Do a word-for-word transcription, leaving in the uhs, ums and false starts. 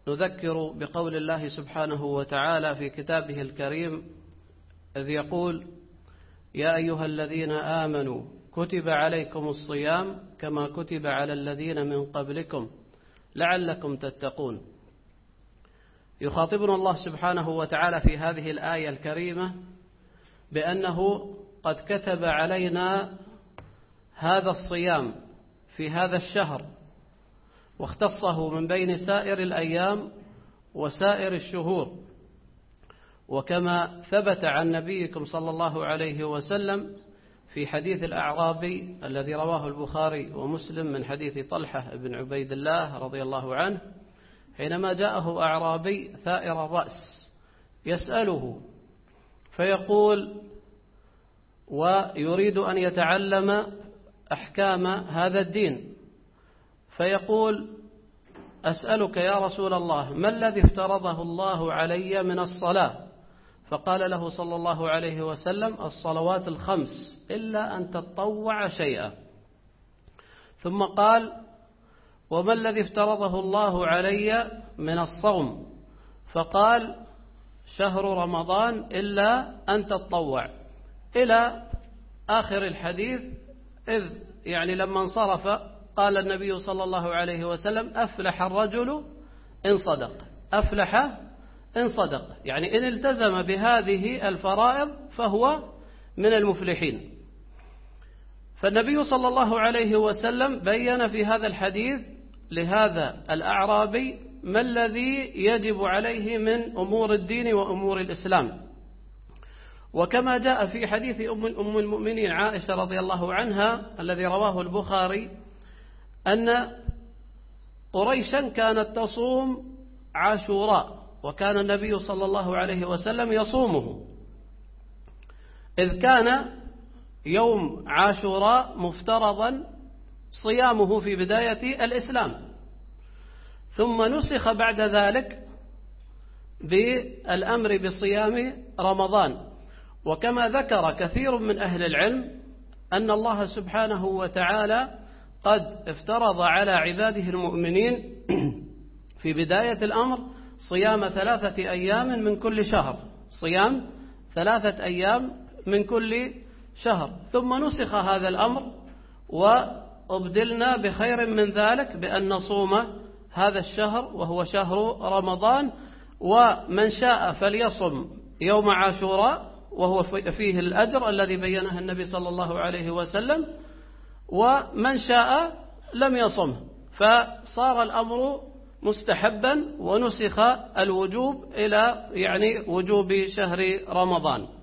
نذكر بقول الله سبحانه وتعالى في كتابه الكريم إذ يقول: يا أيها الذين آمنوا كتب عليكم الصيام كما كتب على الذين من قبلكم لعلكم تتقون. يخاطبنا الله سبحانه وتعالى في هذه الآية الكريمة بأنه قد كتب علينا هذا الصيام في هذا الشهر، واختصه من بين سائر الأيام وسائر الشهور. وكما ثبت عن نبيكم صلى الله عليه وسلم في حديث الأعرابي الذي رواه البخاري ومسلم من حديث طلحة بن عبيد الله رضي الله عنه، حينما جاءه أعرابي ثائر الرأس يسأله فيقول ويريد أن يتعلم أحكام هذا الدين، فيقول: أسألك يا رسول الله ما الذي افترضه الله علي من الصلاة؟ فقال له صلى الله عليه وسلم: الصلوات الخمس إلا أن تتطوع شيئا. ثم قال: وما الذي افترضه الله علي من الصوم؟ فقال: شهر رمضان إلا أن تتطوع، إلى آخر الحديث. إذ يعني لما انصرف قال النبي صلى الله عليه وسلم: أفلح الرجل إن صدق، أفلح إن صدق، يعني إن التزم بهذه الفرائض فهو من المفلحين. فالنبي صلى الله عليه وسلم بين في هذا الحديث لهذا الأعرابي ما الذي يجب عليه من أمور الدين وأمور الإسلام. وكما جاء في حديث أم المؤمنين عائشة رضي الله عنها الذي رواه البخاري أن قريشا كانت تصوم عاشوراء، وكان النبي صلى الله عليه وسلم يصومه، إذ كان يوم عاشوراء مفترضا صيامه في بداية الإسلام، ثم نسخ بعد ذلك بالأمر بصيام رمضان. وكما ذكر كثير من أهل العلم أن الله سبحانه وتعالى قد افترض على عباده المؤمنين في بداية الأمر صيام ثلاثة أيام من كل شهر، صيام ثلاثة أيام من كل شهر، ثم نسخ هذا الأمر وأبدلنا بخير من ذلك بأن نصوم هذا الشهر وهو شهر رمضان. ومن شاء فليصم يوم عاشوراء وهو فيه الأجر الذي بينه النبي صلى الله عليه وسلم، ومن شاء لم يصمه، فصار الأمر مستحبا ونسخ الوجوب إلى يعني وجوب شهر رمضان.